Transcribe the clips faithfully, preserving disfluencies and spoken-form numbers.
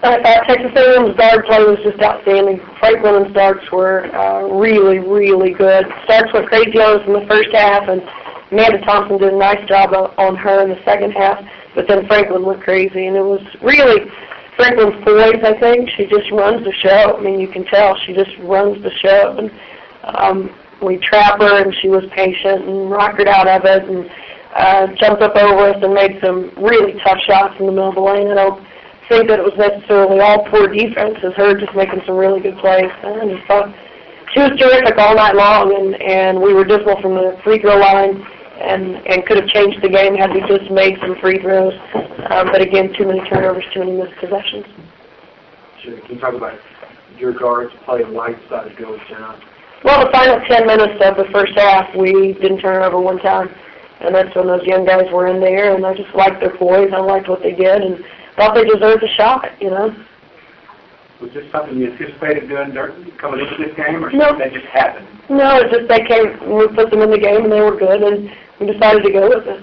I thought Texas A and M's guard play was just outstanding. Franklin and Starks were uh, really, really good. Starks went crazy on us in the first half, and Amanda Thompson did a nice job on her in the second half, but then Franklin went crazy, and it was really Franklin's poise, I think. She just runs the show. I mean, you can tell she just runs the show. And um, we trap her, and she was patient and rocked her out of it and uh, jumped up over us and made some really tough shots in the middle of the lane. I don't think that it was necessarily all poor defense, as her just making some really good plays. And I just thought she was terrific all night long, and, and we were dismal from the free throw line and, and could have changed the game had we just made some free throws. Um, but again, too many turnovers, too many missed possessions. Sure. Can you talk about your guards playing Whiteside Georgetown? Well, the final ten minutes of the first half, we didn't turn over one time. And that's when those young guys were in there, and I just liked their poise. I liked what they did, and thought they deserved a shot, you know. Was this something you anticipated doing coming into this game, or no. that just happened? No, it just they came, we put them in the game, and they were good, and we decided to go with it.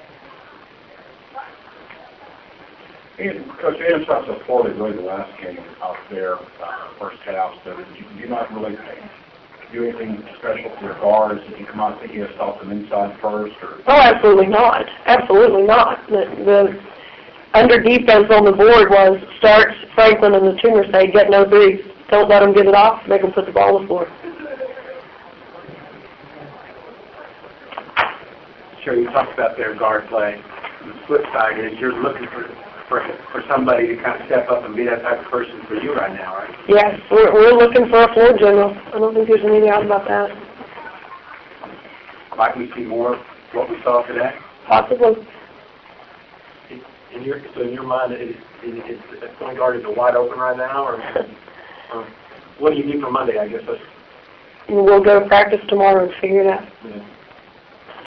And Coach Adams shot so poorly really the last game out there, uh, first half, so did you, did you not really do anything special for your guards? Did you come out thinking you stop them inside first? Or? Oh, absolutely not. Absolutely not. The, the under defense on the board was Starks, Franklin, and the Tumor say, get no threes. Don't let them get it off. Make them put the ball on the floor. Sure, you talked about their guard play. The flip side is you're looking for, for for somebody to kind of step up and be that type of person for you right now, right? Yes, we're, we're looking for a floor general. I don't think there's any doubt about that. Might we see more of what we saw today? Possibly. In your, so in your mind, is, is, is, is point guard is wide open right now, or, or what do you need for Monday? I guess that's. We'll go to practice tomorrow and figure it out. Yeah.